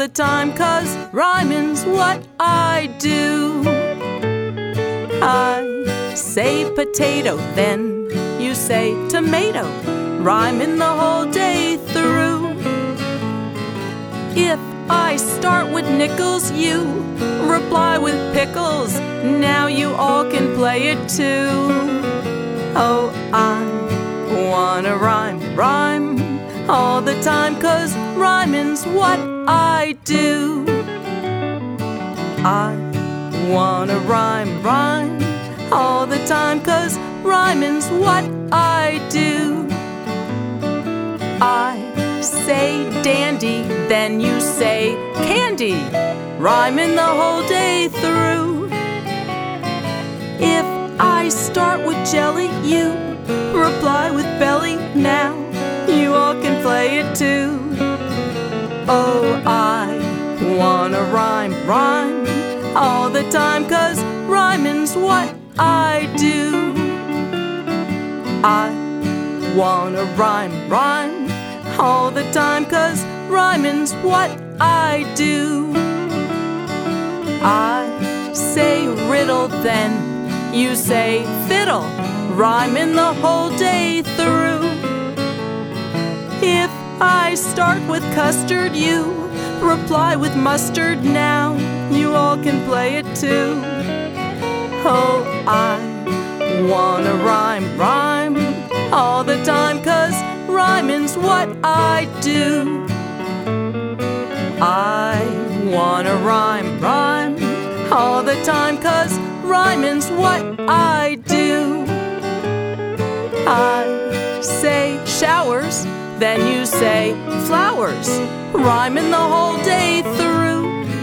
the time, 'cause rhyming's what I do. I say potato, then you say tomato, rhyming the whole day through. If I start with nickels, you reply with pickles. Now you all can play it too. Oh, I wanna rhyme all the time, 'cause rhyming's what I do. I wanna rhyme all the time, 'cause rhyming's what I do. I say dandy, then you say candy, rhyming the whole day through. If I start with jelly, you reply with belly. Now you all can play it too. Oh, I wanna rhyme all the time, 'cause rhyming's what I do. I wanna rhyme all the time, 'cause rhyming's what I do. I say riddle, then you say fiddle, rhyming the whole day through. If I start with custard, you reply with mustard. Now you all can play it too. Oh, I wanna rhyme all the time, 'cause rhyming's what I do. I wanna rhyme all the time, 'cause rhyming's what I do. I say showers, then you say flowers, rhyming the whole day through.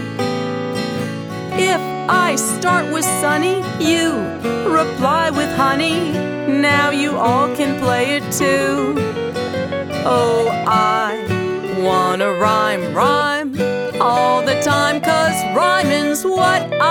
If I start with sunny, you reply with honey. Now you all can play it too. Oh, I wanna rhyme all the time, 'cause rhyming's what